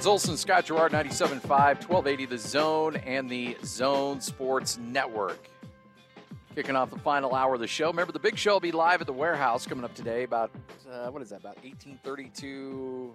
Charles Olson, Scott Gerard, 97.5, 1280 The Zone, and the Zone Sports Network. Kicking off the final hour of the show. Remember, the big show will be live at the warehouse coming up today about, about 1832,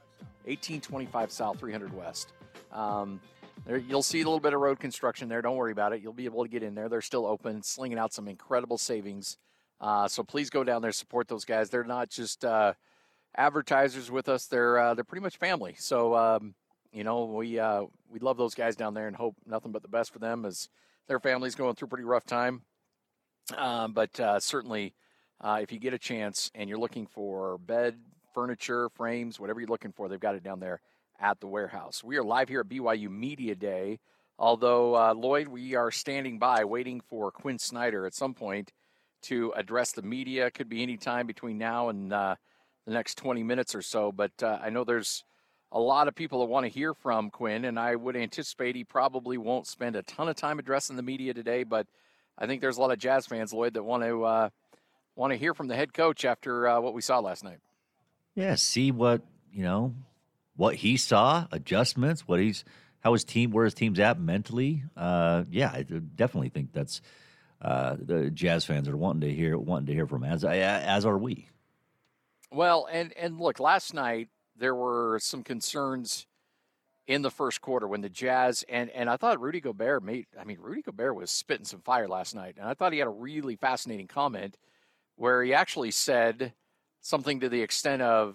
1825 South, 300 West. You'll see a little bit of road construction there. Don't worry about it. You'll be able to get in there. They're still open, slinging out some incredible savings. So please go down there, support those guys. They're not just advertisers with us. They're pretty much family. So, we love those guys down there and hope nothing but the best for them as their family's going through a pretty rough time. But certainly, if you get a chance and you're looking for bed, furniture, frames, whatever you're looking for, they've got it down there at the warehouse. We are live here at BYU Media Day, although, Lloyd, we are standing by waiting for Quinn Snyder at some point to address the media. Could be any time between now and the next 20 minutes or so, but I know there's a lot of people that want to hear from Quinn, and I would anticipate he probably won't spend a ton of time addressing the media today, but I think there's a lot of Jazz fans, Lloyd, that want to hear from the head coach after what we saw last night. Yeah, see what he saw, adjustments, where his team's at mentally. I definitely think that's the Jazz fans are wanting to hear from, as are we. Well, and look, last night there were some concerns in the first quarter when the Jazz and I thought Rudy Gobert was spitting some fire last night, and I thought he had a really fascinating comment where he actually said something to the extent of,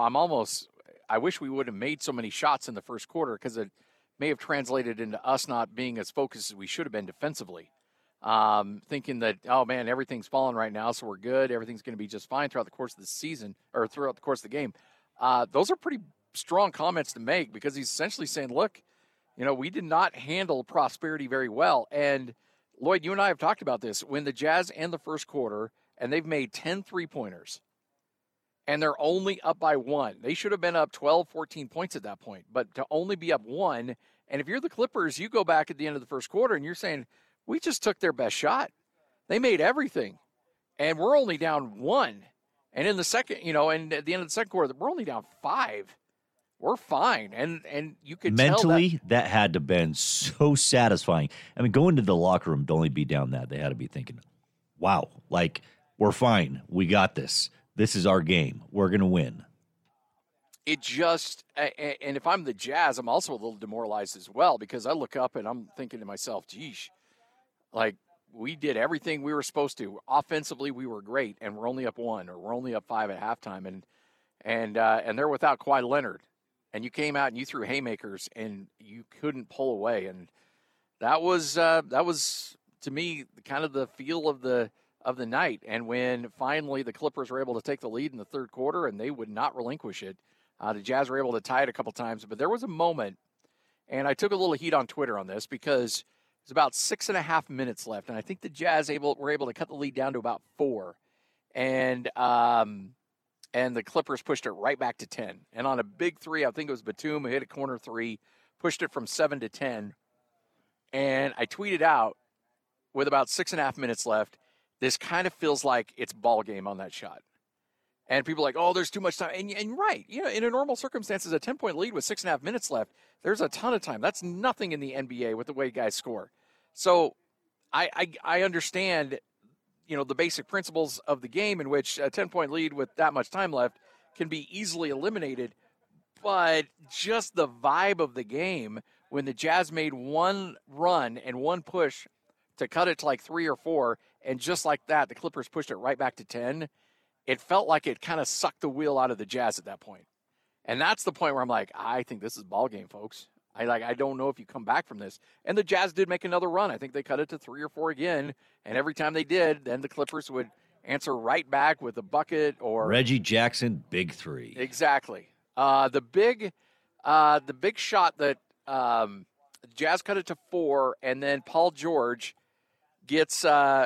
I wish we would have made so many shots in the first quarter because it may have translated into us not being as focused as we should have been defensively. Thinking that, oh man, everything's falling right now, so we're good. Everything's going to be just fine throughout the course of the season or throughout the course of the game. Those are pretty strong comments to make because he's essentially saying, look, we did not handle prosperity very well. And Lloyd, you and I have talked about this. When the Jazz end the first quarter and they've made 10 3-pointers and they're only up by one, they should have been up 12, 14 points at that point. But to only be up one, and if you're the Clippers, you go back at the end of the first quarter and you're saying, we just took their best shot. They made everything. And we're only down one. And in the second, and at the end of the second quarter, we're only down 5. We're fine. And you could mentally, tell that had to have been so satisfying. I mean, going to the locker room to only be down that, they had to be thinking, wow, we're fine. We got this. This is our game. We're going to win. It just, and if I'm the Jazz, I'm also a little demoralized as well because I look up and I'm thinking to myself, geez, we did everything we were supposed to. Offensively, we were great, and we're only up 1 or we're only up 5 at halftime, and they're without Kawhi Leonard, and you came out and you threw haymakers and you couldn't pull away, and that was to me kind of the feel of the night. And when finally the Clippers were able to take the lead in the third quarter and they would not relinquish it, the Jazz were able to tie it a couple times, but there was a moment, and I took a little heat on Twitter on this because there's about 6.5 minutes left, and I think the Jazz were able to cut the lead down to about 4, and the Clippers pushed it right back to 10. And on a big three, I think it was Batum who hit a corner three, pushed it from 7 to 10. And I tweeted out with about 6.5 minutes left, this kind of feels like it's ball game on that shot. And people are like, oh, there's too much time. And right, in a normal circumstances, a 10-point lead with 6.5 minutes left, there's a ton of time. That's nothing in the NBA with the way guys score. So I understand, the basic principles of the game in which a 10-point lead with that much time left can be easily eliminated. But just the vibe of the game when the Jazz made one run and one push to cut it to 3 or 4, and just like that, the Clippers pushed it right back to 10. It felt like it kind of sucked the wheel out of the Jazz at that point. And that's the point where I'm like, I think this is ball game, folks. I don't know if you come back from this. And the Jazz did make another run. I think they cut it to 3 or 4 again. And every time they did, then the Clippers would answer right back with a bucket or Reggie Jackson, big 3. Exactly. The big shot that the Jazz cut it to 4, and then Paul George gets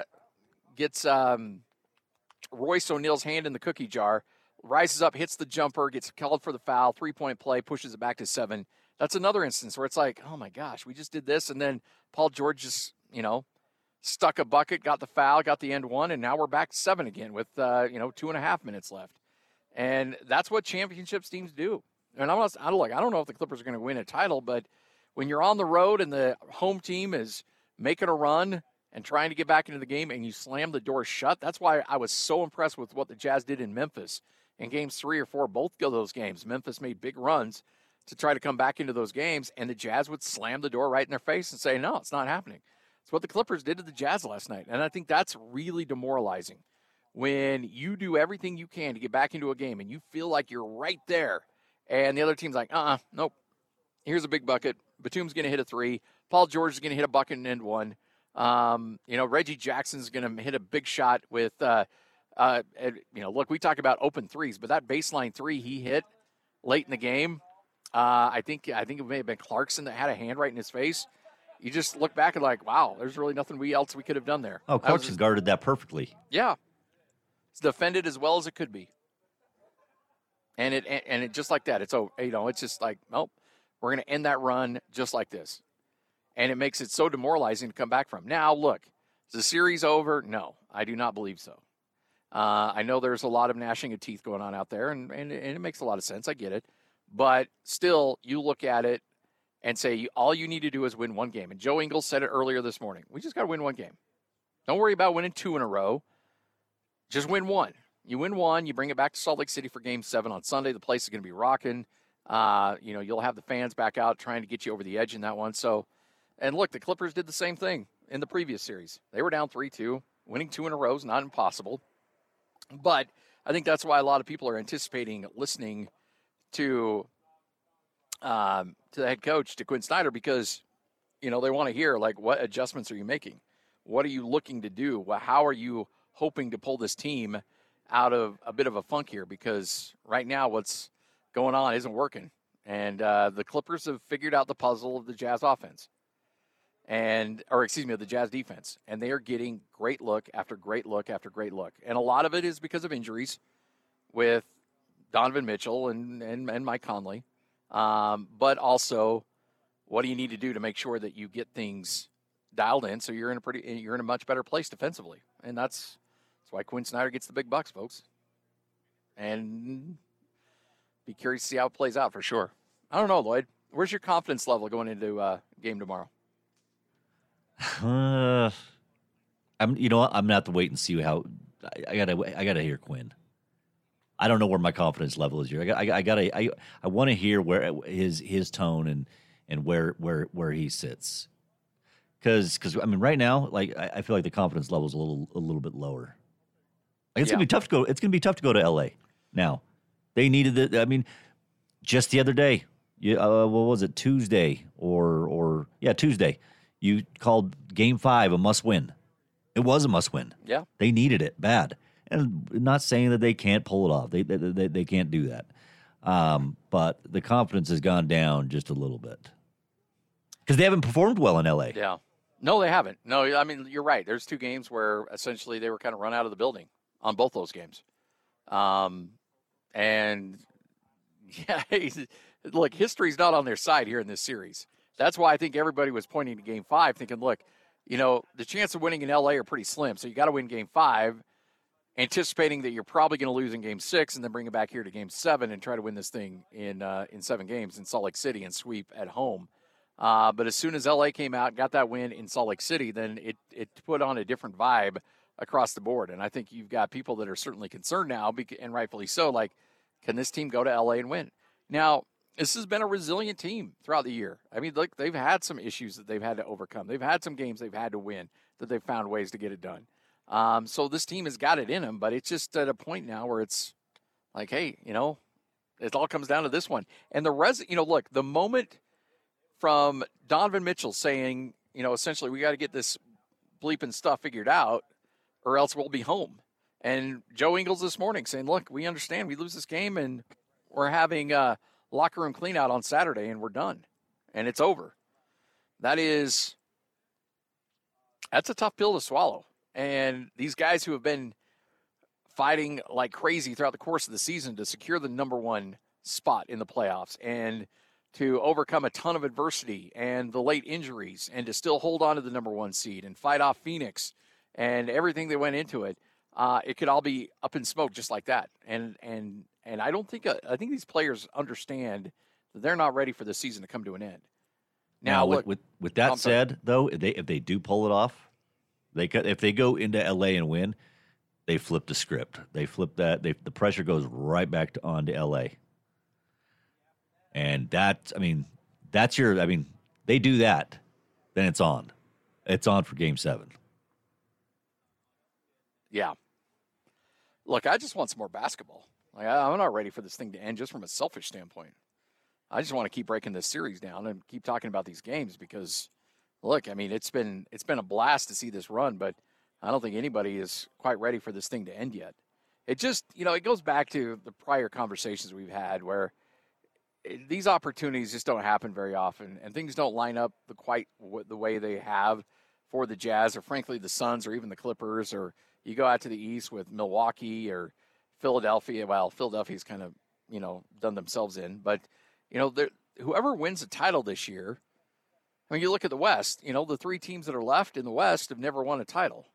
Royce O'Neal's hand in the cookie jar, rises up, hits the jumper, gets called for the foul, 3-point play, pushes it back to 7. That's another instance where it's like, oh my gosh, we just did this, and then Paul George just, stuck a bucket, got the foul, got the end one, and now we're back to 7 again with 2.5 minutes left. And that's what championships teams do. And I don't know if the Clippers are going to win a title, but when you're on the road and the home team is making a run and trying to get back into the game and you slam the door shut, that's why I was so impressed with what the Jazz did in Memphis. In games 3 or 4, both of those games, Memphis made big runs to try to come back into those games, and the Jazz would slam the door right in their face and say, no, it's not happening. It's what the Clippers did to the Jazz last night, and I think that's really demoralizing. When you do everything you can to get back into a game and you feel like you're right there, and the other team's like, nope, here's a big bucket. Batum's going to hit a 3. Paul George is going to hit a bucket and end one. Reggie Jackson's going to hit a big shot with, look, we talk about open threes, but that baseline 3 he hit late in the game, I think it may have been Clarkson that had a hand right in his face. You just look back and like, wow, there's really nothing else we could have done there. Oh, Clarkson guarded that perfectly. Yeah. It's defended as well as it could be. And it just like that. It's just like, nope, we're going to end that run just like this. And it makes it so demoralizing to come back from. Now, look, is the series over? No, I do not believe so. I know there's a lot of gnashing of teeth going on out there, and it makes a lot of sense. I get it. But still, you look at it and say, all you need to do is win one game. And Joe Ingles said it earlier this morning. We just got to win one game. Don't worry about winning 2 in a row. Just win one. You win one, you bring it back to Salt Lake City for Game 7 on Sunday. The place is going to be rocking. You'll have the fans back out trying to get you over the edge in that one. So, and look, the Clippers did the same thing in the previous series. They were down 3-2. Winning 2 in a row is not impossible. But I think that's why a lot of people are anticipating listening to the head coach, to Quinn Snyder, because, they want to hear, like, what adjustments are you making? What are you looking to do? How are you hoping to pull this team out of a bit of a funk here? Because right now what's going on isn't working. And the Clippers have figured out the puzzle of the Jazz offense. Of the Jazz defense. And they are getting great look after great look after great look. And a lot of it is because of injuries with Donovan Mitchell and Mike Conley. But also, what do you need to do to make sure that you get things dialed in so you're in a much better place defensively? And that's why Quinn Snyder gets the big bucks, folks. And be curious to see how it plays out for sure. I don't know, Lloyd. Where's your confidence level going into game tomorrow? I'm gonna have to wait and see how. I gotta hear Quinn. I don't know where my confidence level is here. I want to hear where his tone and where he sits. Because right now, like I feel like the confidence level is a little bit lower. Like, it's gonna be tough to go. It's gonna be tough to go to LA now. They needed it. I mean, just the other day, what was it? Tuesday Tuesday. You called Game 5 a must-win. It was a must-win. Yeah, they needed it bad, and not saying that they can't pull it off. They can't do that. But the confidence has gone down just a little bit because they haven't performed well in LA. Yeah, no, they haven't. No, I mean you're right. There's 2 games where essentially they were kind of run out of the building on both those games. And yeah, look, history's not on their side here in this series. That's why I think everybody was pointing to Game 5 thinking, look, the chance of winning in LA are pretty slim. So you got to win Game 5, anticipating that you're probably going to lose in Game 6 and then bring it back here to Game 7 and try to win this thing in 7 games in Salt Lake City and sweep at home. But as soon as LA came out and got that win in Salt Lake City, then it put on a different vibe across the board. And I think you've got people that are certainly concerned now, and rightfully so, like, can this team go to LA and win? Now, this has been a resilient team throughout the year. I mean, look, they've had some issues that they've had to overcome. They've had some games they've had to win that they've found ways to get it done. So this team has got it in them, but it's just at a point now where it's like, hey, it all comes down to this one. And look, the moment from Donovan Mitchell saying, essentially we got to get this bleeping stuff figured out or else we'll be home. And Joe Ingles this morning saying, look, we understand we lose this game and we're having locker room clean out on Saturday and we're done and it's over. That's a tough pill to swallow. And these guys who have been fighting like crazy throughout the course of the season to secure the number 1 spot in the playoffs and to overcome a ton of adversity and the late injuries and to still hold on to the number 1 seed and fight off Phoenix and everything that went into it. it could all be up in smoke just like that. And I don't think I think these players understand that they're not ready for the season to come to an end. Now, Look, with that said, though, if they do pull it off, if they go into LA and win, they flip the script. They flip that. The pressure goes right back onto LA. And that's they do that, then it's on. It's on for Game 7. Yeah. Look, I just want some more basketball. Like, I'm not ready for this thing to end just from a selfish standpoint. I just want to keep breaking this series down and keep talking about these games because, look, I mean, it's been a blast to see this run, but I don't think anybody is quite ready for this thing to end yet. It just, it goes back to the prior conversations we've had where these opportunities just don't happen very often, and things don't line up quite the way they have for the Jazz or, frankly, the Suns or even the Clippers, or you go out to the East with Milwaukee or Philadelphia. Well, Philadelphia's kind of, done themselves in, but whoever wins the title this year, I mean, you look at the West, the 3 teams that are left in the West have never won a title.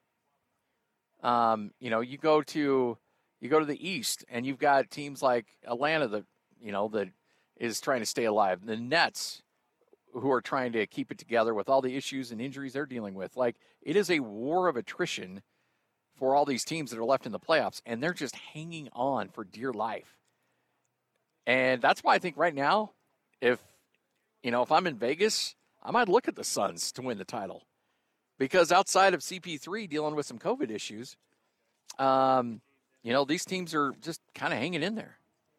You go to the East and you've got teams like Atlanta that is trying to stay alive. The Nets, who are trying to keep it together with all the issues and injuries they're dealing with. Like, it is a war of attrition for all these teams that are left in the playoffs, and they're just hanging on for dear life. And that's why I think right now, if I'm in Vegas, I might look at the Suns to win the title. Because outside of CP3 dealing with some COVID issues, these teams are just kind of hanging in there.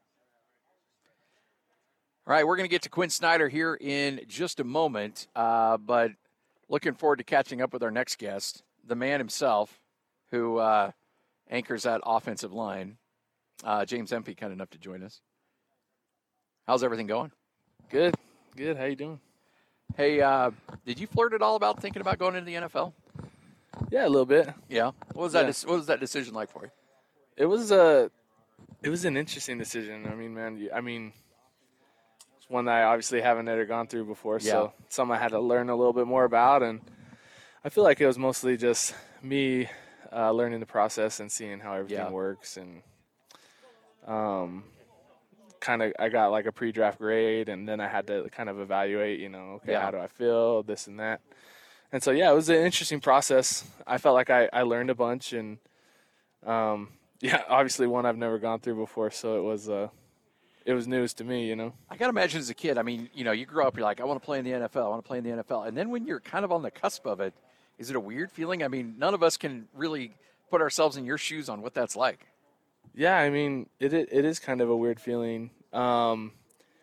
All right, we're going to get to Quinn Snyder here in just a moment, but looking forward to catching up with our next guest, the man himself, who anchors that offensive line, James Empey, kind enough to join us. How's everything going? Good. How you doing? Hey, did you flirt at all about thinking about going into the NFL? Yeah, a little bit. Yeah. What was that? Yeah. What was that decision like for you? It was an interesting decision. I mean, man. It's one that I obviously haven't ever gone through before, so something I had to learn a little bit more about, and I feel like it was mostly just me learning the process and seeing how everything works, and I got like a pre-draft grade, and then I had to kind of evaluate, how do I feel, this and that. And so, it was an interesting process. I felt like I learned a bunch, and obviously one I've never gone through before, so it was news to me, I got to imagine as a kid, I mean, you grow up, you're like, I want to play in the NFL, And then when you're kind of on the cusp of it, is it a weird feeling? I mean, none of us can really put ourselves in your shoes on what that's like. Yeah, I mean, it is kind of a weird feeling because,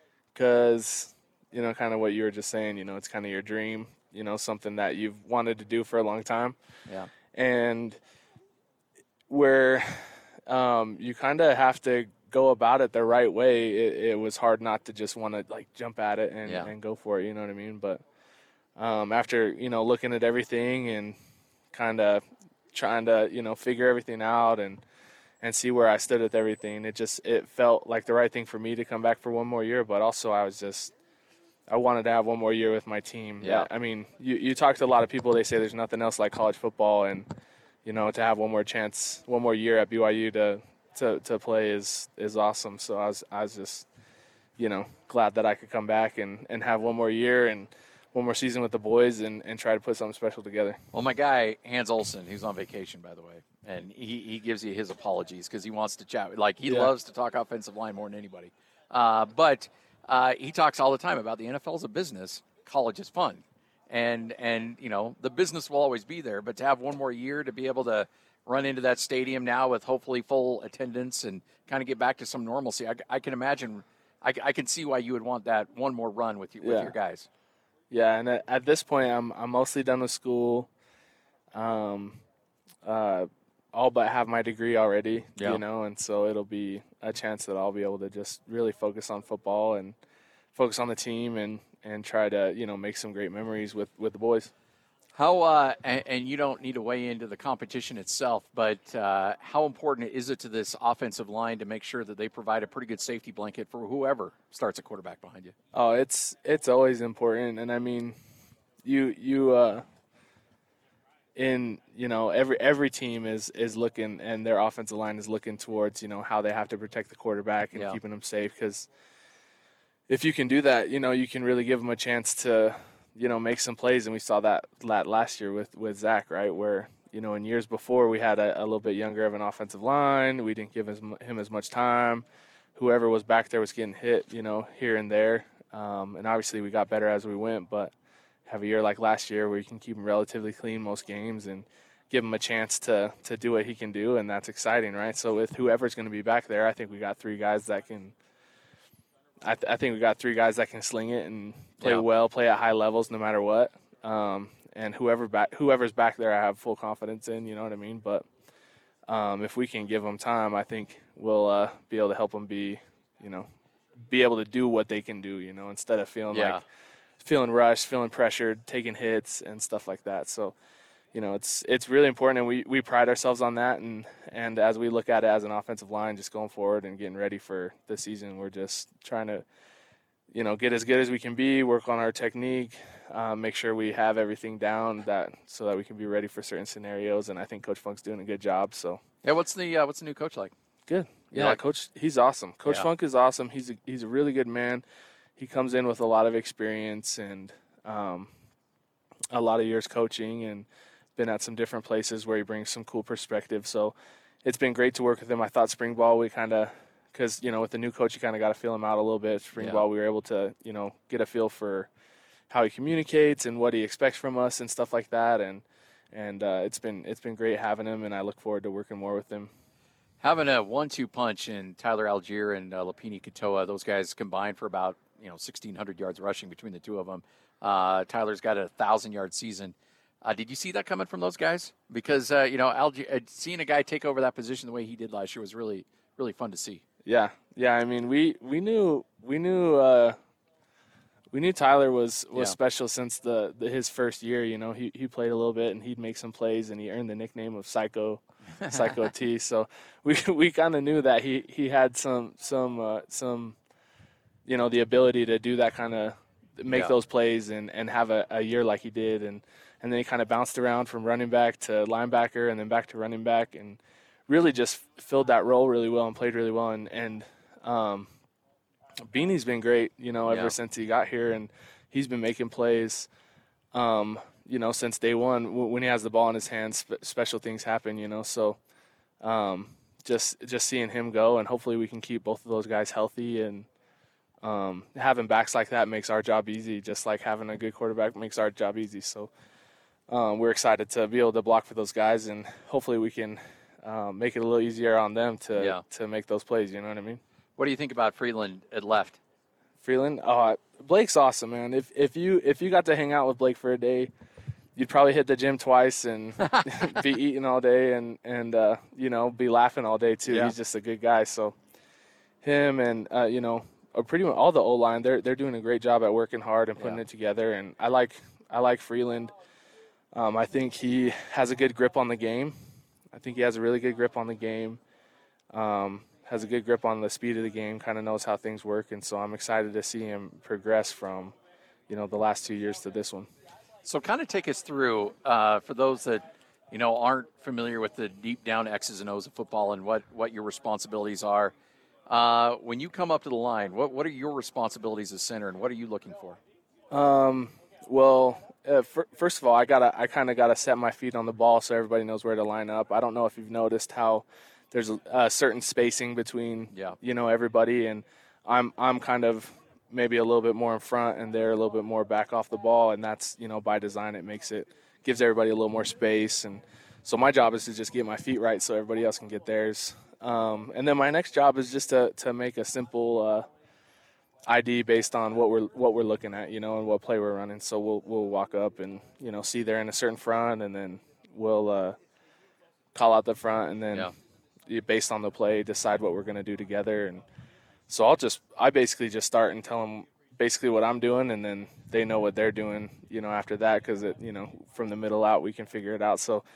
kind of what you were just saying, it's kind of your dream, something that you've wanted to do for a long time. Yeah. And where you kind of have to go about it the right way, it was hard not to just want to, like, jump at it and go for it, you know what I mean? But after, looking at everything and kind of trying to, figure everything out and see where I stood with everything, it felt like the right thing for me to come back for one more year. But also I wanted to have one more year with my team. Yeah. I mean, you talk to a lot of people, they say there's nothing else like college football, and, to have one more chance, one more year at BYU to play is awesome. So I was just, glad that I could come back and have one more year and one more season with the boys and try to put something special together. Well, my guy, Hans Olsen, who's on vacation, by the way, and he gives you his apologies because he wants to chat. Like, he loves to talk offensive line more than anybody. But he talks all the time about the NFL as a business. College is fun. And the business will always be there. But to have one more year to be able to run into that stadium now with hopefully full attendance and kind of get back to some normalcy, I can imagine, I can see why you would want that one more run with your guys. Yeah, and at this point, I'm mostly done with school. All but have my degree already, and so it'll be a chance that I'll be able to just really focus on football and focus on the team and try to, make some great memories with the boys. How and you don't need to weigh into the competition itself, but how important is it to this offensive line to make sure that they provide a pretty good safety blanket for whoever starts a quarterback behind you? Oh, it's always important, and I mean, every team is looking, and their offensive line is looking towards, how they have to protect the quarterback and keeping them safe. Because if you can do that, you can really give them a chance to, make some plays. And we saw that last year with Zach, right? Where, in years before we had a little bit younger of an offensive line. We didn't give him as much time. Whoever was back there was getting hit, here and there. And obviously we got better as we went, but have a year like last year where you can keep him relatively clean most games and give him a chance to do what he can do, and that's exciting, right? So with whoever's going to be back there, I think we got three guys that can I think we got three guys that can sling it and play well, play at high levels no matter what. And whoever's back there, I have full confidence in, you know what I mean? But if we can give them time, I think we'll be able to help them be able to do what they can do, instead of feeling rushed, feeling pressured, taking hits and stuff like that. So, it's really important, and we pride ourselves on that. And as we look at it as an offensive line, just going forward and getting ready for the season, we're just trying to, get as good as we can be, work on our technique, make sure we have everything down so that we can be ready for certain scenarios. And I think Coach Funk's doing a good job. So yeah, what's the new coach like? Good. Yeah, Coach, he's awesome. Coach Funk is awesome. He's a really good man. He comes in with a lot of experience and a lot of years coaching, and been at some different places where he brings some cool perspective. So it's been great to work with him. I thought spring ball, we kind of, because, with the new coach, you kind of got to feel him out a little bit. Spring ball, we were able to, get a feel for how he communicates and what he expects from us and stuff like that. And it's been great having him, and I look forward to working more with him. Having a 1-2 punch in Tyler Algier and Lapini Katoa, those guys combined for about 1,600 yards rushing between the two of them. Tyler's got a 1,000-yard season. Did you see that coming from those guys? Because Algier, seeing a guy take over that position the way he did last year was really, really fun to see. Yeah. I mean, we knew Tyler was special since his first year. He played a little bit and he'd make some plays, and he earned the nickname of Psycho T. So we kind of knew that he had some the ability to do that, kind of make those plays and have a year like he did, and then he kind of bounced around from running back to linebacker and then back to running back, and really just filled that role really well and played really well. And Beanie's been great, ever since he got here, and he's been making plays, since day one. When he has the ball in his hands, special things happen, So just seeing him go, and hopefully we can keep both of those guys healthy, and having backs like that makes our job easy, just like having a good quarterback makes our job easy. So we're excited to be able to block for those guys, and hopefully we can make it a little easier on them to make those plays. You know what I mean? What do you think about Freeland at left? Freeland, Blake's awesome, man. If you got to hang out with Blake for a day, you'd probably hit the gym twice and be eating all day and be laughing all day too. He's just a good guy. So him and pretty much all the O-line, they're doing a great job at working hard and putting it together. And I like Freeland. I think he has a good grip on the game. I think he has a really good grip on the game. Has a good grip on the speed of the game, kind of knows how things work. And so I'm excited to see him progress from, the last 2 years to this one. So kind of take us through, for those that, aren't familiar with the deep down X's and O's of football and what your responsibilities are. When you come up to the line, what are your responsibilities as center, and what are you looking for? First of all, I kind of gotta set my feet on the ball so everybody knows where to line up. I don't know if you've noticed how there's a certain spacing between everybody, and I'm kind of maybe a little bit more in front and they're a little bit more back off the ball, and that's by design. It gives everybody a little more space, and so my job is to just get my feet right so everybody else can get theirs. And then my next job is just to make a simple ID based on what we're looking at, and what play we're running. So we'll walk up and see they're in a certain front, and then we'll call out the front, and then based on the play decide what we're going to do together. And so I basically just start and tell them basically what I'm doing, and then they know what they're doing after that, because from the middle out we can figure it out. So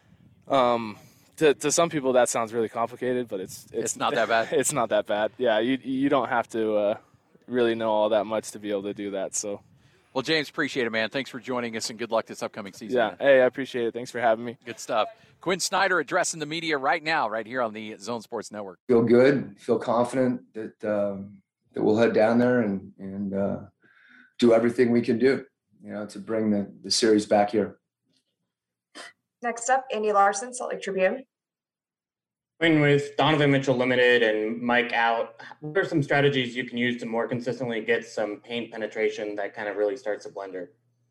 to some people that sounds really complicated, but it's not that bad. It's not that bad. Yeah, you don't have to really know all that much to be able to do that. So Well, James, appreciate it, man. Thanks for joining us, and good luck this upcoming season. Yeah, man. hey, I appreciate it. Thanks for having me. Good stuff. Quinn Snyder addressing the media right now, right here on the Zone Sports Network. Feel good, feel confident that we'll head down there and do everything we can do, to bring the series back here. Next up, Andy Larson, Salt Lake Tribune. With Donovan Mitchell limited and Mike out, what are some strategies you can use to more consistently get some paint penetration that kind of really starts a blender?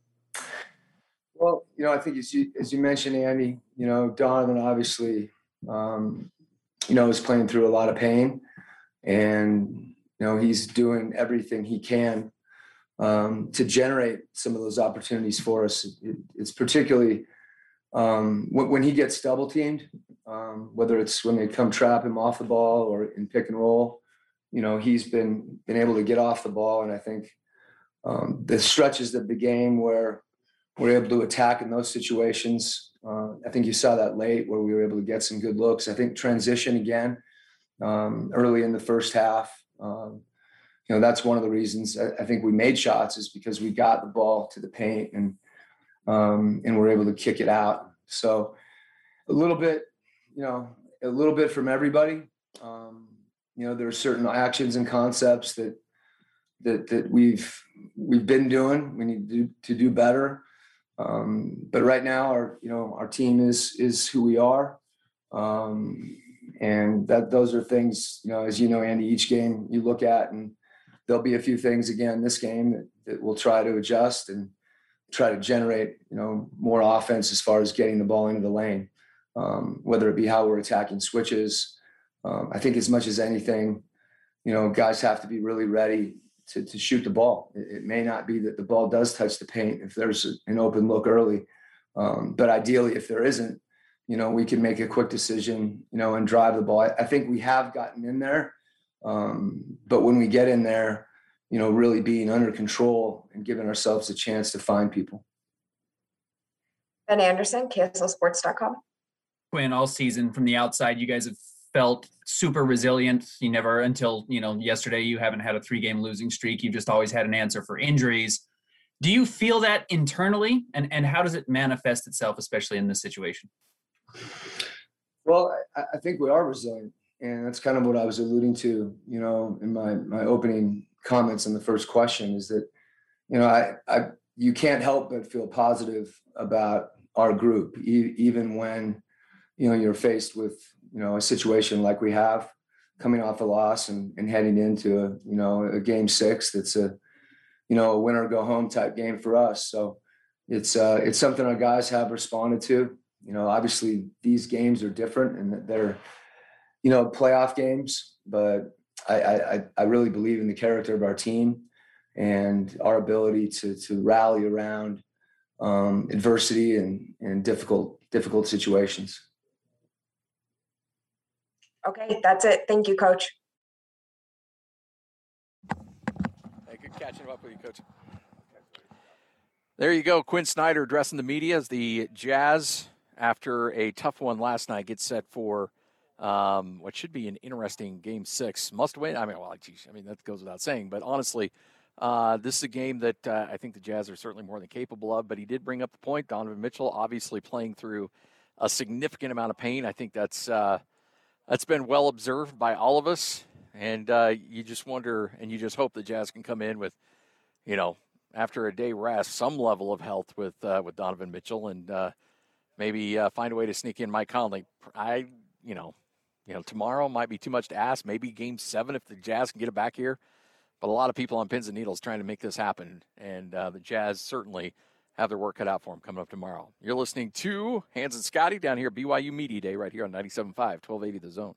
Well, I think as you mentioned, Andy, Donovan obviously, is playing through a lot of pain, and he's doing everything he can to generate some of those opportunities for us. It's particularly when he gets double teamed, whether it's when they come trap him off the ball or in pick and roll, he's been able to get off the ball. And I think the stretches of the game where we're able to attack in those situations, I think you saw that late where we were able to get some good looks. I think transition again early in the first half. That's one of the reasons I think we made shots is because we got the ball to the paint and we're able to kick it out. So a little bit from everybody. There are certain actions and concepts that we've been doing. We need to do better. But right now our team is who we are. And those are things, as you know, Andy, each game you look at, and there'll be a few things again this game that we'll try to adjust and try to generate, more offense as far as getting the ball into the lane, whether it be how we're attacking switches. I think as much as anything, guys have to be really ready to shoot the ball. It may not be that the ball does touch the paint if there's an open look early. But ideally, if there isn't, we can make a quick decision, and drive the ball. I think we have gotten in there. But when we get in there, really being under control and giving ourselves a chance to find people. Ben Anderson, KSLSports.com. Quinn, all season from the outside, you guys have felt super resilient. You never, until, yesterday, you haven't had a 3-game losing streak. You've just always had an answer for injuries. Do you feel that internally? And how does it manifest itself, especially in this situation? Well, I think we are resilient. And that's kind of what I was alluding to, in my opening comments in the first question is that, you can't help but feel positive about our group, even when, you're faced with, a situation like we have coming off a loss and heading into a game 6 that's a win or go home type game for us. So it's something our guys have responded to. Obviously these games are different and they're, playoff games, but I really believe in the character of our team and our ability to rally around adversity and difficult situations. Okay, that's it. Thank you, Coach. Hey, good catching up with you, Coach. There you go. Quinn Snyder addressing the media as the Jazz, after a tough one last night, get set for what should be an interesting game 6. Must win. That goes without saying. But honestly, this is a game that I think the Jazz are certainly more than capable of. But he did bring up the point. Donovan Mitchell obviously playing through a significant amount of pain. I think that's been well observed by all of us. And you just wonder and you just hope the Jazz can come in with, after a day rest, some level of health with Donovan Mitchell and maybe find a way to sneak in Mike Conley. Tomorrow might be too much to ask. Maybe game 7 if the Jazz can get it back here. But a lot of people on pins and needles trying to make this happen. And the Jazz certainly have their work cut out for them coming up tomorrow. You're listening to Hans and Scotty down here at BYU Media Day right here on 97.5, 1280 The Zone.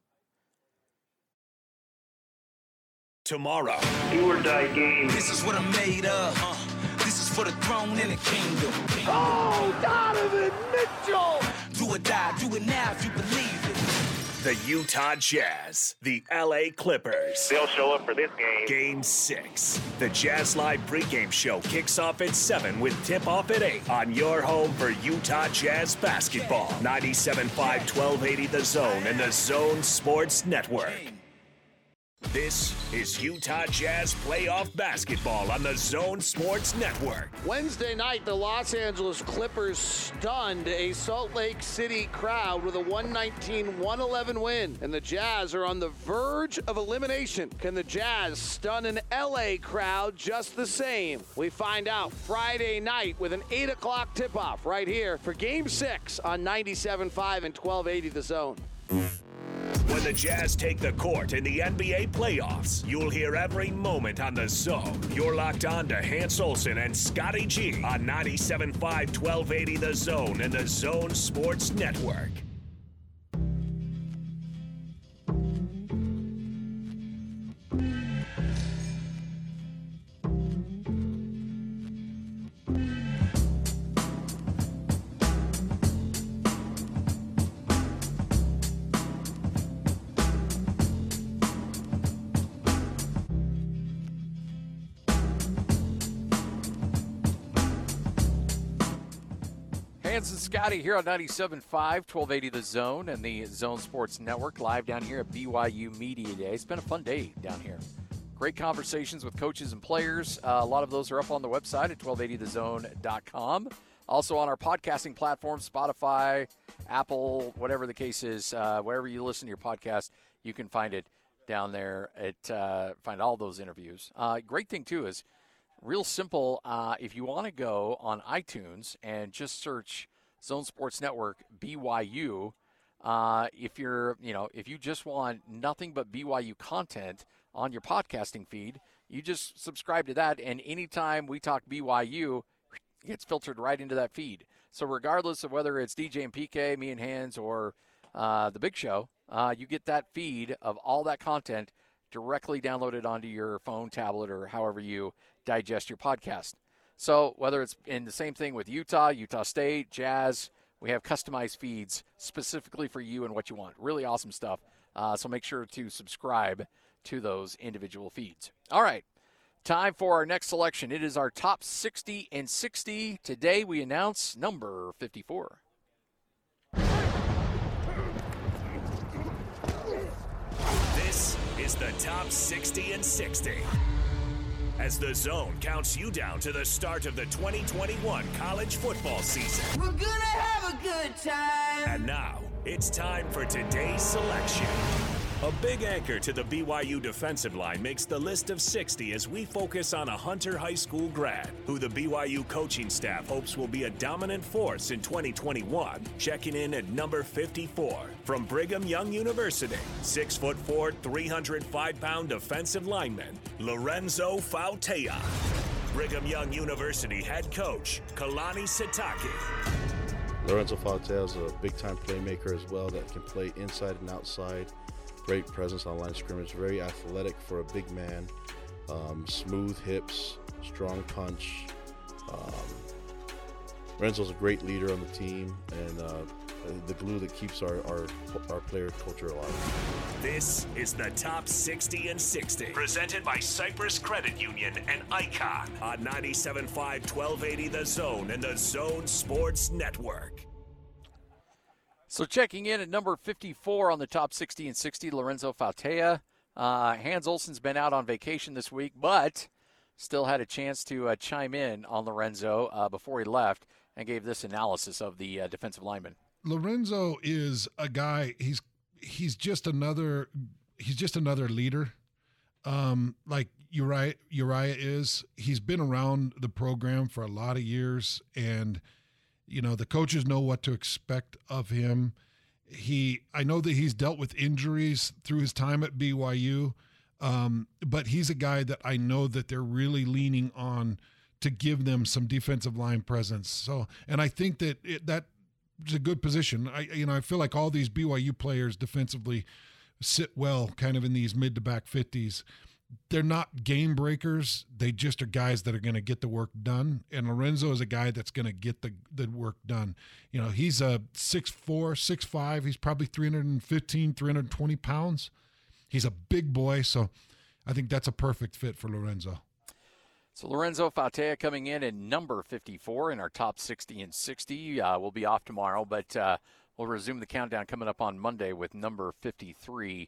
Tomorrow. Do or die game. This is what I'm made of. This is for the throne and the kingdom. Oh, Donovan Mitchell! Do or die, do it now if you believe it. The Utah Jazz, the LA Clippers. They'll show up for this game. Game 6. The Jazz Live pregame show kicks off at 7 with tip-off at 8 on your home for Utah Jazz basketball. 97.5, 1280 The Zone and the Zone Sports Network. This is Utah Jazz playoff basketball on the Zone Sports Network. Wednesday night, the Los Angeles Clippers stunned a Salt Lake City crowd with a 119-111 win, and the Jazz are on the verge of elimination. Can the Jazz stun an LA crowd just the same? We find out Friday night with an 8 o'clock tip-off right here for Game 6 on 97.5 and 1280 The Zone. When the Jazz take the court in the NBA playoffs, you'll hear every moment on the Zone. You're locked on to Hans Olsen and Scotty G on 97.5, 1280 The Zone and the Zone Sports Network. Hans and Scotty here on 97.5, 1280 The Zone and the Zone Sports Network, live down here at BYU Media Day. It's been a fun day down here. Great conversations with coaches and players. A lot of those are up on the website at 1280thezone.com. Also on our podcasting platforms, Spotify, Apple, whatever the case is, wherever you listen to your podcast, you can find it down there. Find all those interviews. Great thing, too, is real simple. If you want to go on iTunes and just search Zone Sports Network BYU, if you just want nothing but BYU content on your podcasting feed, you just subscribe to that, and anytime we talk BYU, it gets filtered right into that feed. So regardless of whether it's DJ and PK, me and Hans, or the Big Show, you get that feed of all that content directly downloaded onto your phone, tablet, or however you digest your podcast. So whether it's in the same thing with Utah State, Jazz, we have customized feeds specifically for you and what you want. Really awesome stuff. So make sure to subscribe to those individual feeds. All right, time for our next selection. It is our top 60 and 60. Today we announce number 54. This is the top 60 and 60. As the Zone counts you down to the start of the 2021 college football season. We're gonna have a good time. And now, it's time for today's selection. A big anchor to the BYU defensive line makes the list of 60 as we focus on a Hunter High School grad who the BYU coaching staff hopes will be a dominant force in 2021. Checking in at number 54 from Brigham Young University, 6'4", 305-pound defensive lineman Lorenzo Fautea. Brigham Young University head coach Kalani Sitake. Lorenzo Fautea is a big-time playmaker as well that can play inside and outside. Great presence on line of scrimmage, very athletic for a big man, smooth hips, strong punch. Lorenzo's a great leader on the team and the glue that keeps our player culture alive. This is the Top 60 and 60, presented by Cyprus Credit Union and Icon on 97.5, 1280 The Zone and the Zone Sports Network. So checking in at number 54 on the top 60 and 60, Lorenzo Fautea. Hans Olsen's been out on vacation this week, but still had a chance to chime in on Lorenzo before he left and gave this analysis of the defensive lineman. Lorenzo is a guy. He's just another leader, like Uriah is. He's been around the program for a lot of years, and the coaches know what to expect of him. I know that he's dealt with injuries through his time at BYU, but he's a guy that I know that they're really leaning on to give them some defensive line presence. So, and I think that that's a good position. I feel like all these BYU players defensively sit well, kind of in these mid to back 50s. They're not game breakers. They just are guys that are going to get the work done. And Lorenzo is a guy that's going to get the work done. He's a 6'4", 6'5". He's probably 315, 320 pounds. He's a big boy, so I think that's a perfect fit for Lorenzo. So Lorenzo Fautea coming in at number 54 in our top 60 and 60. We'll be off tomorrow, but we'll resume the countdown coming up on Monday with number 53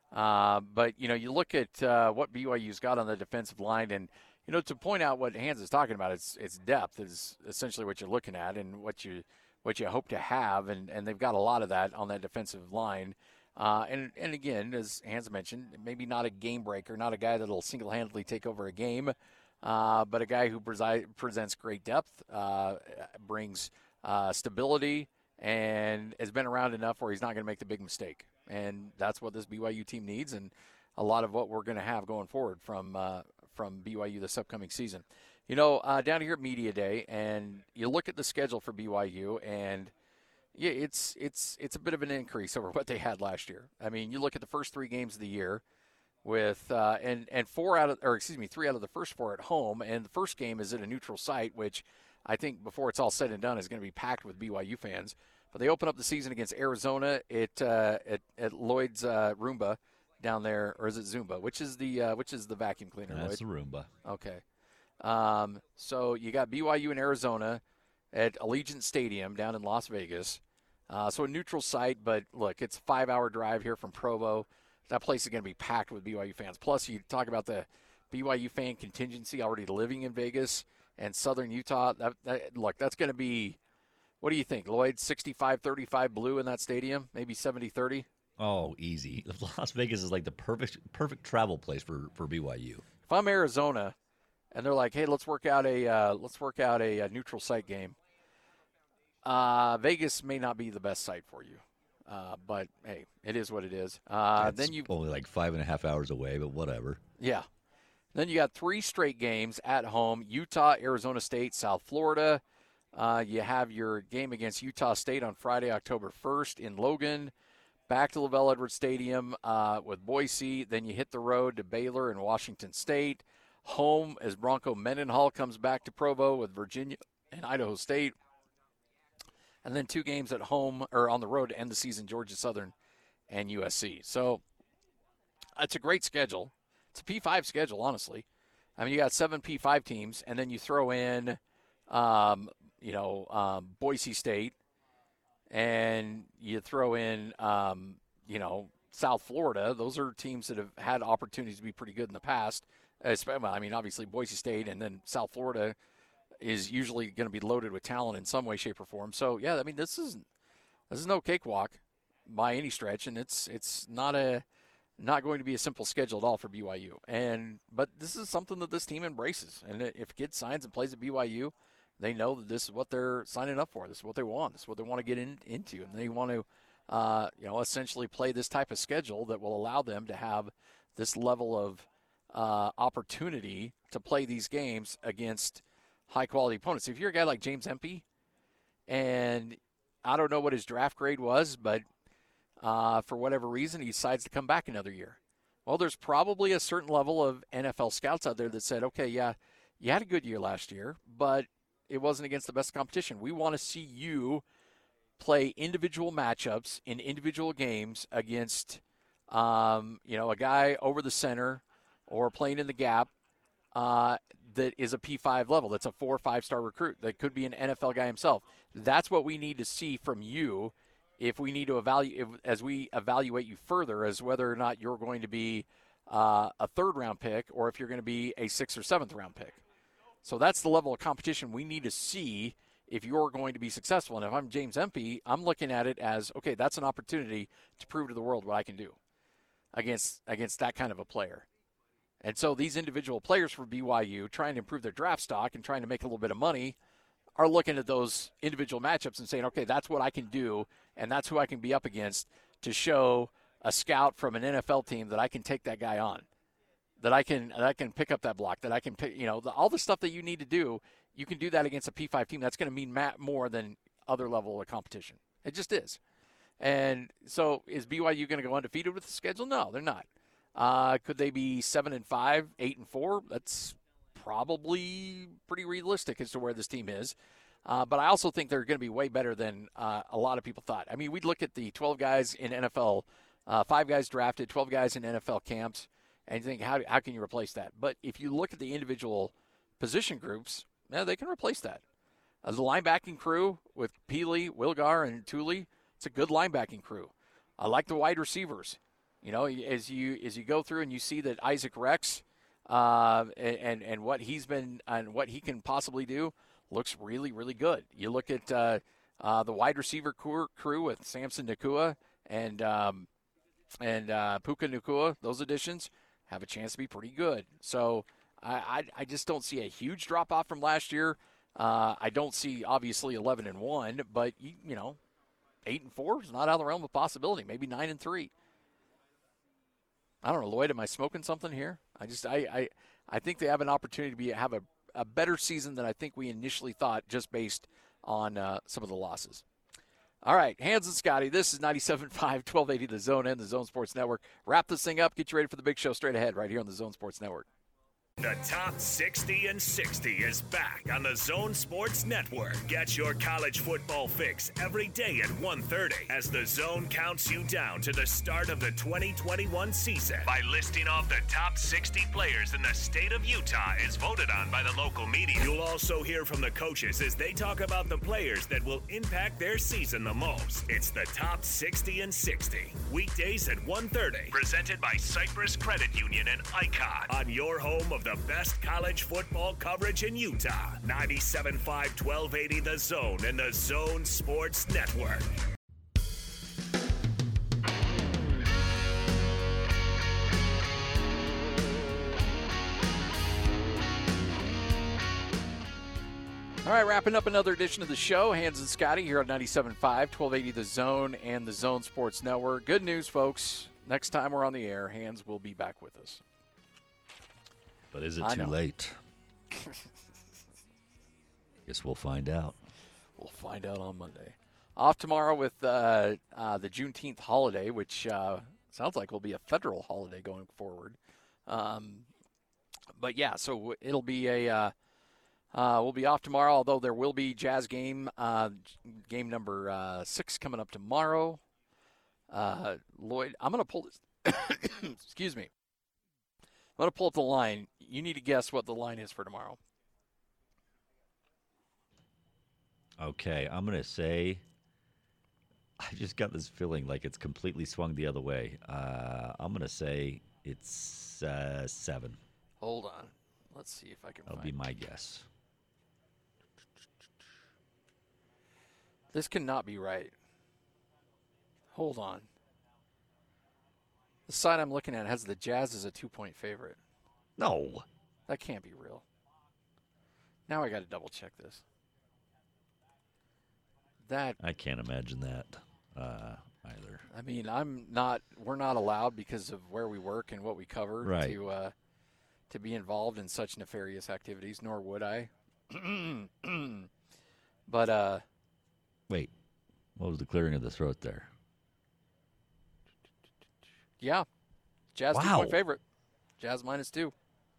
But, you look at what BYU's got on the defensive line, and, to point out what Hans is talking about, it's depth is essentially what you're looking at and what you hope to have, and they've got a lot of that on that defensive line. And again, as Hans mentioned, maybe not a game breaker, not a guy that'll single-handedly take over a game, but a guy who presents great depth, brings stability, and has been around enough where he's not going to make the big mistake. And that's what this BYU team needs, and a lot of what we're going to have going forward from BYU this upcoming season. Down here at Media Day, and you look at the schedule for BYU, and yeah, it's a bit of an increase over what they had last year. I mean, you look at the first 3 games of the year with and 3 out of the first 4 at home, and the first game is at a neutral site, which I think before it's all said and done is going to be packed with BYU fans. But they open up the season against Arizona at Lloyd's Roomba down there, or is it Zumba? Which is the vacuum cleaner? That's Lloyd? the Roomba. Okay. So you got BYU in Arizona at Allegiant Stadium down in Las Vegas. So a neutral site, but look, it's a 5-hour drive here from Provo. That place is going to be packed with BYU fans. Plus, you talk about the BYU fan contingency already living in Vegas and Southern Utah. That's going to be, what do you think, Lloyd? 65-35 blue in that stadium, maybe 70-30. Oh, easy. Las Vegas is like the perfect travel place for BYU. If I'm Arizona, and they're like, hey, let's work out a neutral site game. Vegas may not be the best site for you, but hey, it is what it is. Then you only like 5.5 hours away, but whatever. Yeah. Then you got 3 straight games at home: Utah, Arizona State, South Florida. You have your game against Utah State on Friday, October 1st in Logan. Back to LaVell Edwards Stadium with Boise. Then you hit the road to Baylor and Washington State. Home as Bronco Mendenhall comes back to Provo with Virginia and Idaho State. And then 2 games at home or on the road to end the season, Georgia Southern and USC. So it's a great schedule. It's a P5 schedule, honestly. I mean, you got 7 P5 teams, and then you throw in, Boise State, and you throw in, South Florida. Those are teams that have had opportunities to be pretty good in the past. Obviously Boise State and then South Florida is usually going to be loaded with talent in some way, shape, or form. So, yeah, I mean, this is no cakewalk by any stretch, and it's not going to be a simple schedule at all for BYU. But this is something that this team embraces. And if a kid signs and plays at BYU, they know that this is what they're signing up for. This is what they want. This is what they want to get into. And they want to, essentially play this type of schedule that will allow them to have this level of opportunity to play these games against high-quality opponents. If you're a guy like James Empey, and I don't know what his draft grade was, but for whatever reason, he decides to come back another year. Well, there's probably a certain level of NFL scouts out there that said, okay, yeah, you had a good year last year, but it wasn't against the best competition. We want to see you play individual matchups in individual games against, a guy over the center or playing in the gap that is a P5 level. That's a 4 or 5-star recruit. That could be an NFL guy himself. That's what we need to see from you if we need to as we evaluate you further as whether or not you're going to be a 3rd-round pick or if you're going to be a 6th or 7th-round pick. So that's the level of competition we need to see if you're going to be successful. And if I'm James Empey, I'm looking at it as, okay, that's an opportunity to prove to the world what I can do against that kind of a player. And so these individual players for BYU trying to improve their draft stock and trying to make a little bit of money are looking at those individual matchups and saying, okay, that's what I can do, and that's who I can be up against to show a scout from an NFL team that I can take that guy on, that I can pick up that block, that I can pick, all the stuff that you need to do, you can do that against a P5 team. That's going to mean more than other level of competition. It just is. And so is BYU going to go undefeated with the schedule? No, they're not. Could they be 7-5, 8-4? That's probably pretty realistic as to where this team is. But I also think they're going to be way better than a lot of people thought. I mean, we'd look at the 12 guys in NFL, 5 guys drafted, 12 guys in NFL camps, and you think, how can you replace that? But if you look at the individual position groups, they can replace that. The linebacking crew with Peely, Wilgar, and Tooley, it's a good linebacking crew. I like the wide receivers. You know, as you go through and you see that Isaac Rex and what he's been and what he can possibly do looks really, really good. You look at the wide receiver crew with Samson Nakua and Puka Nakua. Those additions have a chance to be pretty good. So I just don't see a huge drop off from last year. I don't see obviously 11-1, but 8-4 is not out of the realm of possibility. Maybe 9-3. I don't know, Lloyd. Am I smoking something here? I think they have an opportunity to have a better season than I think we initially thought, just based on some of the losses. All right, Hans and Scotty, this is 97.5, 1280 The Zone and the Zone Sports Network. Wrap this thing up. Get you ready for the big show straight ahead right here on the Zone Sports Network. The Top 60 and 60 is back on the Zone Sports Network. Get your college football fix every day at 1:30 as the Zone counts you down to the start of the 2021 season by listing off the top 60 players in the state of Utah as voted on by the local media. You'll also hear from the coaches as they talk about the players that will impact their season the most. It's the Top 60 and 60. Weekdays at 1:30. Presented by Cypress Credit Union and Icon on your home of the best college football coverage in Utah. 97.5, 1280 The Zone and the Zone Sports Network. All right, wrapping up another edition of the show. Hans and Scotty here on 97.5, 1280 The Zone and the Zone Sports Network. Good news, folks. Next time we're on the air, Hans will be back with us. But is it too late? Guess we'll find out. We'll find out on Monday. Off tomorrow with the Juneteenth holiday, which sounds like will be a federal holiday going forward. But yeah, so it'll be we'll be off tomorrow, although there will be Jazz game number 6 coming up tomorrow. Lloyd, I'm going to pull this. Excuse me. I'm going to pull up the line. You need to guess what the line is for tomorrow. Okay, I'm going to say, I just got this feeling like it's completely swung the other way. I'm going to say it's 7. Hold on. Let's see if I can That'll be my guess. This cannot be right. Hold on. The site I'm looking at has the Jazz as a 2-point favorite. No. That can't be real. Now I got to double check this. I can't imagine that either. I mean, we're not allowed because of where we work and what we cover to be involved in such nefarious activities, nor would I. But wait, what was the clearing of the throat there? Yeah. Jazz 2-point favorite. Jazz -2.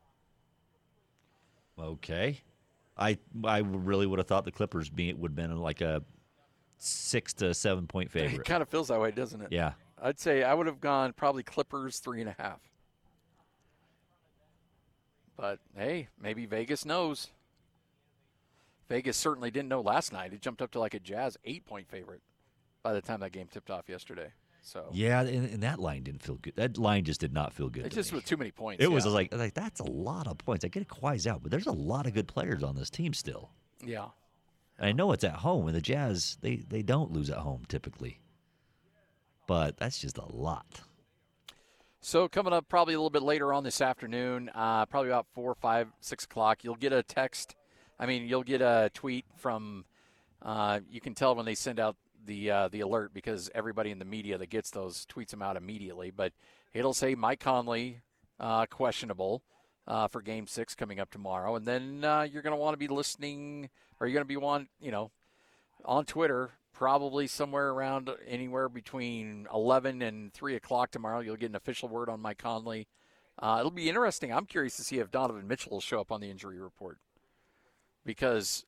Okay. I really would have thought the Clippers would have been like a 6 to 7 point favorite. It kind of feels that way, doesn't it? Yeah. I'd say I would have gone probably Clippers 3.5. But hey, maybe Vegas knows. Vegas certainly didn't know last night. It jumped up to like a Jazz 8-point favorite by the time that game tipped off yesterday. So yeah, and that line didn't feel good. That line just did not feel good. It just was too many points. It was like that's a lot of points. I get it quite out, but there's a lot of good players on this team still. Yeah. And I know it's at home, and the Jazz they don't lose at home typically, but that's just a lot. So coming up probably a little bit later on this afternoon, probably about 4, 5, 6 o'clock, you'll get a text. You'll get a tweet from. You can tell when they send out the alert because everybody in the media that gets those tweets them out immediately. But it'll say Mike Conley questionable for Game 6 coming up tomorrow, and then you're going to want to be listening, or you're going to be on Twitter probably somewhere around anywhere between 11 and 3 o'clock tomorrow. You'll get an official word on Mike Conley. It'll be interesting. I'm curious to see if Donovan Mitchell will show up on the injury report because,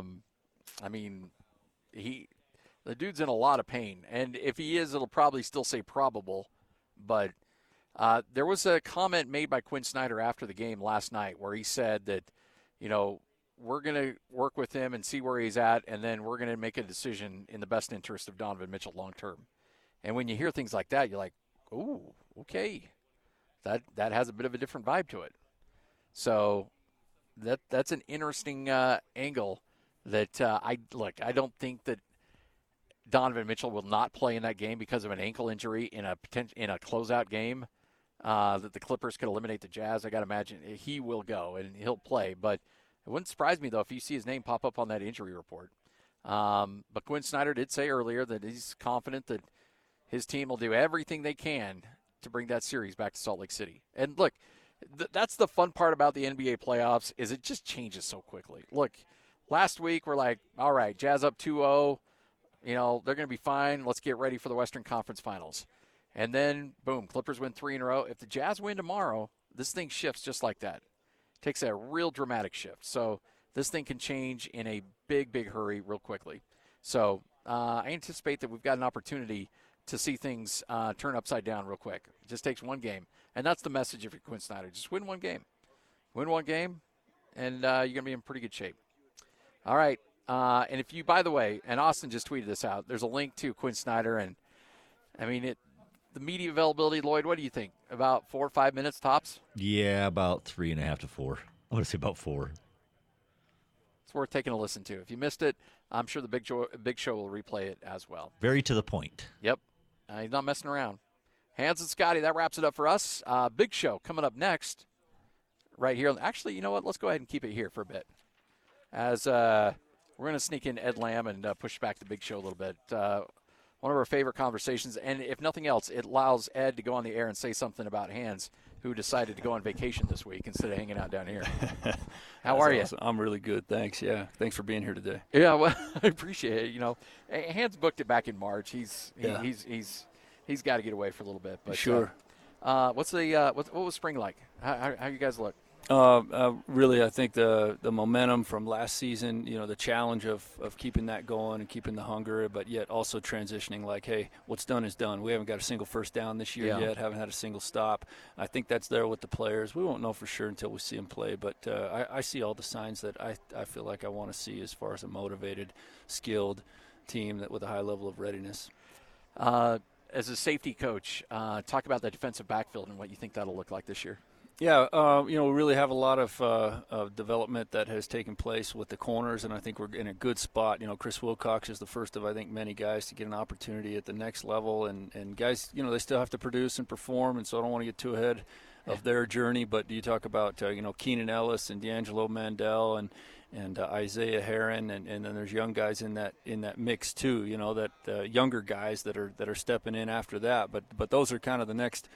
the dude's in a lot of pain. And if he is, it'll probably still say probable. But there was a comment made by Quinn Snyder after the game last night where he said that, we're going to work with him and see where he's at, and then we're going to make a decision in the best interest of Donovan Mitchell long term. And when you hear things like that, you're like, ooh, okay. That has a bit of a different vibe to it. So that's an interesting angle that I don't think that Donovan Mitchell will not play in that game because of an ankle injury in a closeout game that the Clippers could eliminate the Jazz. I got to imagine he will go and he'll play. But it wouldn't surprise me, though, if you see his name pop up on that injury report. But Quinn Snyder did say earlier that he's confident that his team will do everything they can to bring that series back to Salt Lake City. And look, that's the fun part about the NBA playoffs is it just changes so quickly. Look, last week we're like, all right, Jazz up 2-0. They're going to be fine. Let's get ready for the Western Conference Finals. And then, boom, Clippers win 3 in a row. If the Jazz win tomorrow, this thing shifts just like that. Takes a real dramatic shift. So this thing can change in a big, big hurry real quickly. So I anticipate that we've got an opportunity to see things turn upside down real quick. It just takes one game. And that's the message if you're Quinn Snyder. Just win one game. Win one game, and you're going to be in pretty good shape. All right. And if you, by the way, and Austin just tweeted this out, there's a link to Quinn Snyder. And, I mean, the media availability, Lloyd, what do you think? About 4 or 5 minutes tops? Yeah, about 3.5 to 4. I want to say about 4. It's worth taking a listen to. If you missed it, I'm sure the Big Show will replay it as well. Very to the point. Yep. He's not messing around. Hans and Scotty, that wraps it up for us. Big Show coming up next right here. Actually, you know what? Let's go ahead and keep it here for a bit. As we're going to sneak in Ed Lamb and push back the Big Show a little bit. One of our favorite conversations. And if nothing else, it allows Ed to go on the air and say something about Hans, who decided to go on vacation this week instead of hanging out down here. How are you? Awesome. I'm really good. Thanks. Yeah. Thanks for being here today. Yeah, well, I appreciate it. Hans booked it back in March. He's got to get away for a little bit. But sure. What was spring like? How you guys look? Really, I think the momentum from last season, the challenge of keeping that going and keeping the hunger, but yet also transitioning like, hey, what's done is done. We haven't got a single first down this year yet, haven't had a single stop. I think that's there with the players. We won't know for sure until we see them play, but I see all the signs that I feel like I want to see as far as a motivated, skilled team that with a high level of readiness. As a safety coach, talk about the defensive backfield and what you think that'll look like this year. Yeah, we really have a lot of development that has taken place with the corners, and I think we're in a good spot. Chris Wilcox is the first of, I think, many guys to get an opportunity at the next level, and guys, they still have to produce and perform, and so I don't want to get too ahead of their journey. But you talk about, Keenan Ellis and D'Angelo Mandel and Isaiah Heron, and then there's young guys in that mix too. That younger guys that are stepping in after that. But those are kind of the next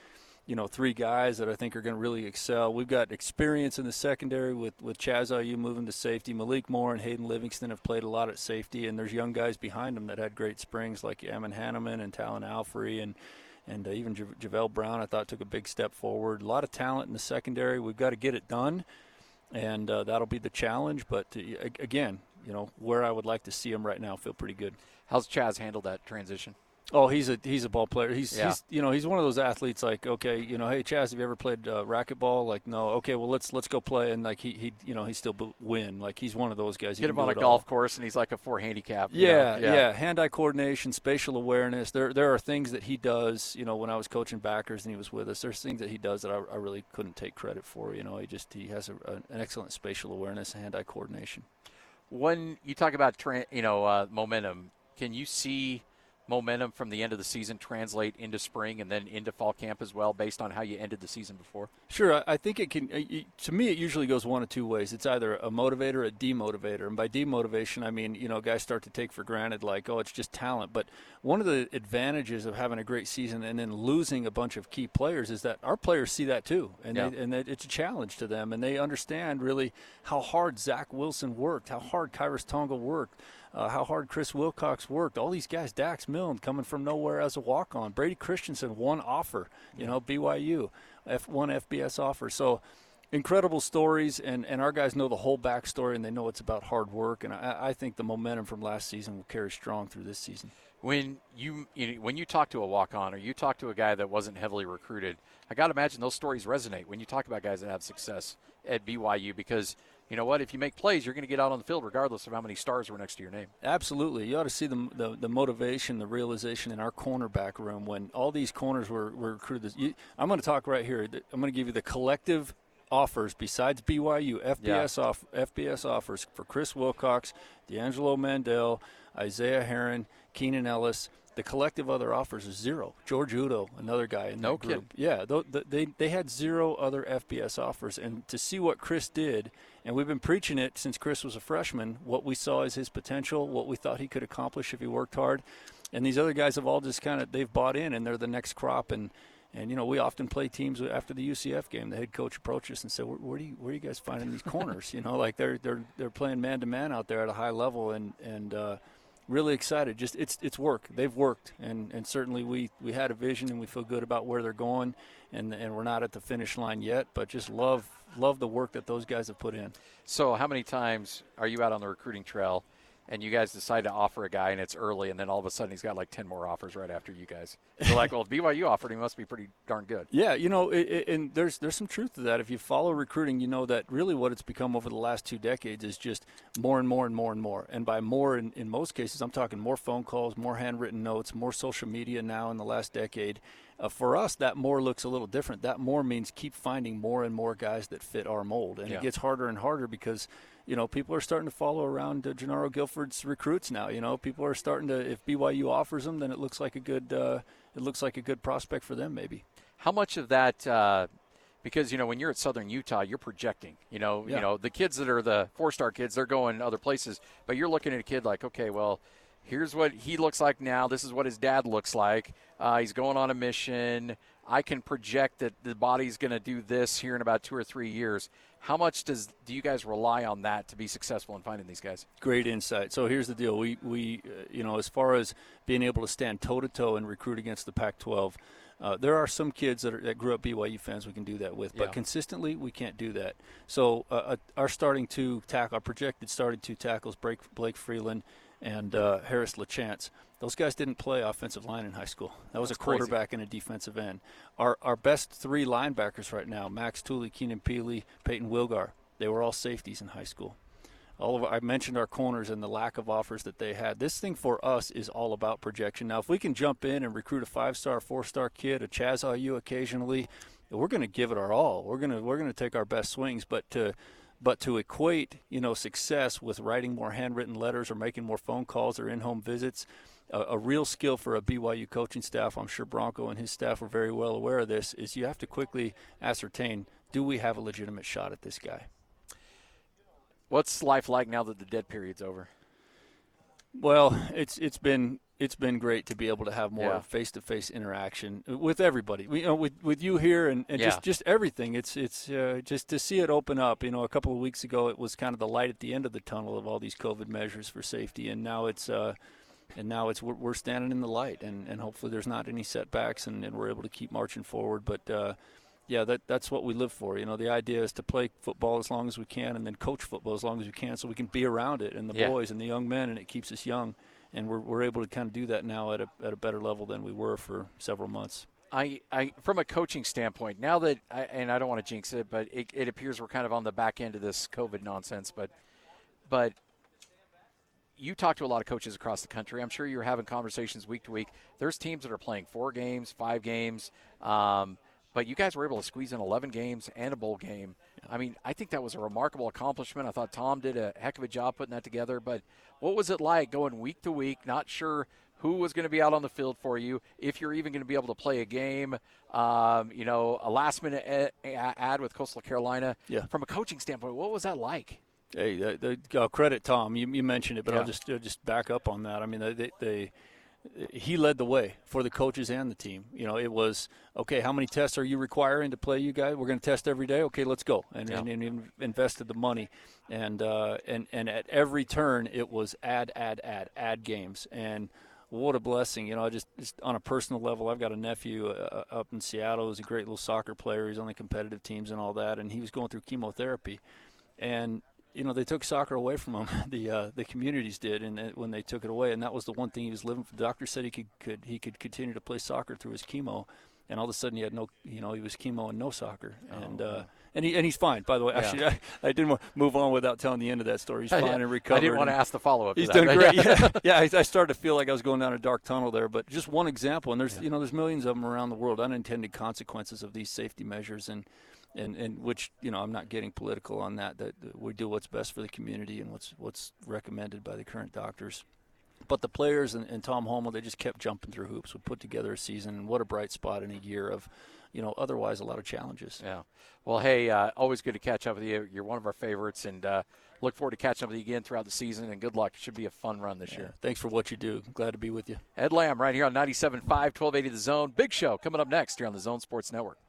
3 guys that I think are going to really excel. We've got experience in the secondary with Chaz Ayu moving to safety. Malik Moore and Hayden Livingston have played a lot at safety, and there's young guys behind them that had great springs like Ammon Hanneman and Talon Alfrey and even JaVale Brown, I thought, took a big step forward. A lot of talent in the secondary. We've got to get it done, and that'll be the challenge. But, again, where I would like to see him right now feel pretty good. How's Chaz handled that transition? Oh, he's a ball player. He's he's one of those athletes like, okay, hey Chaz, have you ever played racquetball? Like, no. Okay, well let's go play, and like he still win. Like he's one of those guys. Get him on a golf course and he's like a 4 handicap. Yeah. Hand-eye coordination, spatial awareness. There are things that he does. When I was coaching backers and he was with us, there's things that he does that I really couldn't take credit for. He has an excellent spatial awareness and hand-eye coordination. When you talk about momentum, can you see momentum from the end of the season translate into spring and then into fall camp as well, based on how you ended the season before? Sure. I think it can. To me, it usually goes one of two ways. It's either a motivator or a demotivator. And by demotivation, I mean, guys start to take for granted, like, oh, it's just talent. But one of the advantages of having a great season and then losing a bunch of key players is that our players see that too. And it's a challenge to them. And they understand really how hard Zach Wilson worked, how hard Kyrus Tonga worked, how hard Chris Wilcox worked. All these guys, Dax Milne coming from nowhere as a walk-on. Brady Christensen, one offer, BYU, one FBS offer. So incredible stories, and our guys know the whole backstory, and they know it's about hard work. And I think the momentum from last season will carry strong through this season. When you talk to a walk-on or you talk to a guy that wasn't heavily recruited, I got to imagine those stories resonate when you talk about guys that have success at BYU, because you know what? If you make plays, you're going to get out on the field regardless of how many stars were next to your name. Absolutely. You ought to see the motivation, the realization in our cornerback room when all these corners were recruited. I'm going to talk right here. I'm going to give you the collective offers besides BYU, FBS offers for Chris Wilcox, D'Angelo Mandel, Isaiah Heron, Keenan Ellis. The collective other offers is 0. George Udo, another guy in that group. Yeah, they had 0 other FBS offers. And to see what Chris did, and we've been preaching it since Chris was a freshman, what we saw as his potential, what we thought he could accomplish if he worked hard. And these other guys have all just they've bought in, and they're the next crop. And you know, we often play teams after the UCF game. The head coach approaches us and said, where are you guys finding these corners? You know, like they're playing man-to-man out there at a high level, and really excited. Just it's work. They've worked, and certainly we had a vision, and we feel good about where they're going, and we're not at the finish line yet, but just love the work that those guys have put in. So how many times are you out on the recruiting trail and you guys decide to offer a guy and it's early, and then all of a sudden he's got like 10 more offers right after you guys? You're like, well, if BYU offered, he must be pretty darn good. Yeah, you know, and there's some truth to that. If you follow recruiting, you know that really what it's become over the last 2 decades is just more and more and more and more. And by more, in most cases, I'm talking more phone calls, more handwritten notes, more social media now in the last decade. For us, that more looks a little different. That more means keep finding more and more guys that fit our mold. And it gets harder and harder because – you know, people are starting to follow around Gennaro Guilford's recruits now. You know, people are starting to, if BYU offers them, then it looks like a good prospect for them maybe. How much of that, because, you know, when you're at Southern Utah, you're projecting. You know, the kids that are the 4-star kids, they're going other places. But you're looking at a kid like, okay, well, here's what he looks like now. This is what his dad looks like. He's going on a mission. I can project that the body's going to do this here in about 2 or 3 years. How much do you guys rely on that to be successful in finding these guys? Great insight. So here's the deal. We you know, as far as being able to stand toe-to-toe and recruit against the Pac-12, there are some kids that grew up BYU fans we can do that with, but consistently we can't do that. So our projected starting 2 tackles, Blake Freeland and Harris LaChance. Those guys didn't play offensive line in high school. That was a quarterback and a defensive end. Our best 3 linebackers right now, Max Tooley, Keenan Peely, Peyton Wilgar, they were all safeties in high school. I mentioned our corners and the lack of offers that they had. This thing for us is all about projection. Now, if we can jump in and recruit a 5-star, 4-star kid, a Chaz Ayu occasionally, we're going to give it our all. We're going to take our best swings, but to equate, you know, success with writing more handwritten letters or making more phone calls or in-home visits, a real skill for a BYU coaching staff, I'm sure Bronco and his staff are very well aware of this, is you have to quickly ascertain, do we have a legitimate shot at this guy? What's life like now that the dead period's over? Well, it's been great to be able to have more face-to-face interaction with everybody. With you here and just everything. It's just to see it open up. You know, a couple of weeks ago it was kind of the light at the end of the tunnel of all these COVID measures for safety, and now it's we're standing in the light, and hopefully there's not any setbacks, and we're able to keep marching forward. But that's what we live for. You know, the idea is to play football as long as we can, and then coach football as long as we can, so we can be around it and the boys and the young men, and it keeps us young. And we're able to kind of do that now at a better level than we were for several months. I from a coaching standpoint, now that and I don't want to jinx it, but it appears we're kind of on the back end of this COVID nonsense. But you talk to a lot of coaches across the country. I'm sure you're having conversations week to week. There's teams that are playing 4 games, 5 games. But you guys were able to squeeze in 11 games and a bowl game. I mean, I think that was a remarkable accomplishment. I thought Tom did a heck of a job putting that together. But what was it like going week to week, not sure who was going to be out on the field for you, if you're even going to be able to play a game, you know, a last-minute ad with Coastal Carolina. Yeah. From a coaching standpoint, what was that like? Hey, I'll credit Tom. You mentioned it, but I'll just back up on that. I mean, he led the way for the coaches and the team. You know, it was, okay, how many tests are you requiring to play, you guys? We're going to test every day? Okay, let's go. And invested the money. And at every turn, it was add games. And what a blessing. You know, just on a personal level, I've got a nephew up in Seattle who's a great little soccer player. He's on the competitive teams and all that, and he was going through chemotherapy. And you know, they took soccer away from him. The communities did, and when they took it away, and that was the one thing he was living for. The doctor said he could continue to play soccer through his chemo, and all of a sudden he had no, he was chemo and no soccer, and he's fine, by the way. Actually, I didn't want to move on without telling the end of that story. He's fine and recovered. I didn't want to ask the follow-up. He's done great. I started to feel like I was going down a dark tunnel there, but just one example, and there's there's millions of them around the world, unintended consequences of these safety measures, and which, I'm not getting political on that we do what's best for the community and what's recommended by the current doctors. But the players and Tom Holmoe, they just kept jumping through hoops. We put together a season, and what a bright spot in a year of, otherwise a lot of challenges. Yeah. Well, hey, always good to catch up with you. You're one of our favorites, and look forward to catching up with you again throughout the season, and good luck. It should be a fun run this year. Thanks for what you do. Glad to be with you. Ed Lamb right here on 97.5, 1280 The Zone. Big show coming up next here on the Zone Sports Network.